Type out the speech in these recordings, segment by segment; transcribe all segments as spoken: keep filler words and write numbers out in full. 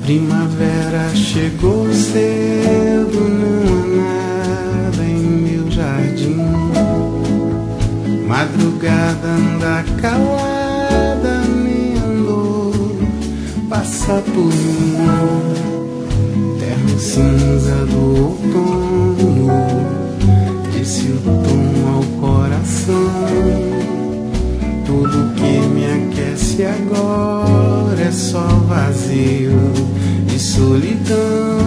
Primavera chegou cedo, não há nada em meu jardim. Madrugada anda calada, nem andou, passa por mim. Terno cinza do outono, disse o tom ao coração. Tudo que me aquece agora é só vazio e solidão.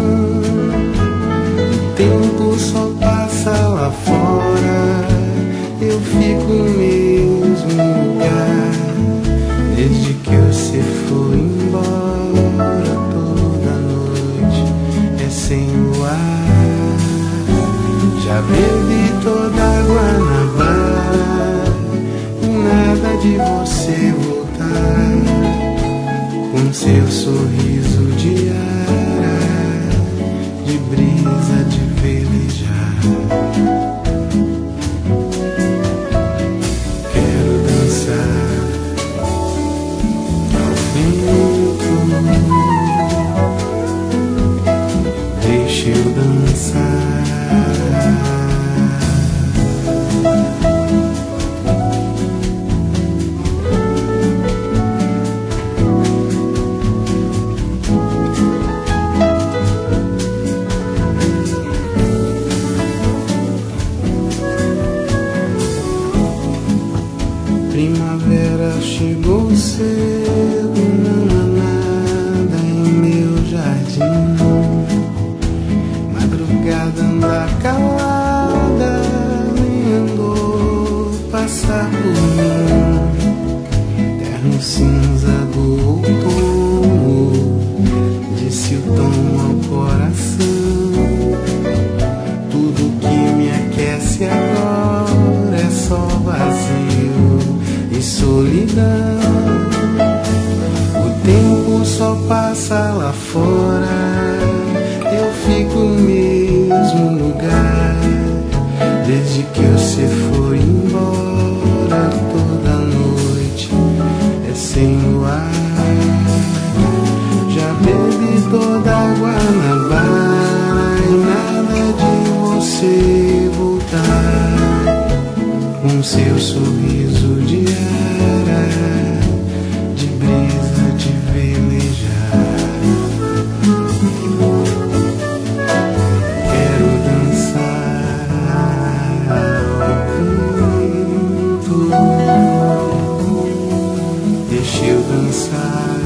O tempo só passa lá fora, eu fico no mesmo lugar. Desde que você foi embora, toda noite é sem luar. Já bebi toda a água na barra, nada de você voltar, com seu sorriso de ara, de brisa de velejar. Quero dançar ao vento, deixa eu dançar. Primavera chegou cedo, não há nada em meu jardim. Madrugada anda calada, nem andou passar por mim. Terno cinza do outono, disse o tom ao coração. Tudo que me aquece agora é só vazio e solidão. O tempo só passa lá fora, eu fico no mesmo lugar. Desde que você foi embora, toda noite é sem luar. Já bebi toda a água na barra e nada de você voltar, com seu sorriso de ara, de brisa de velejar. Quero dançar ao vento, deixa eu dançar.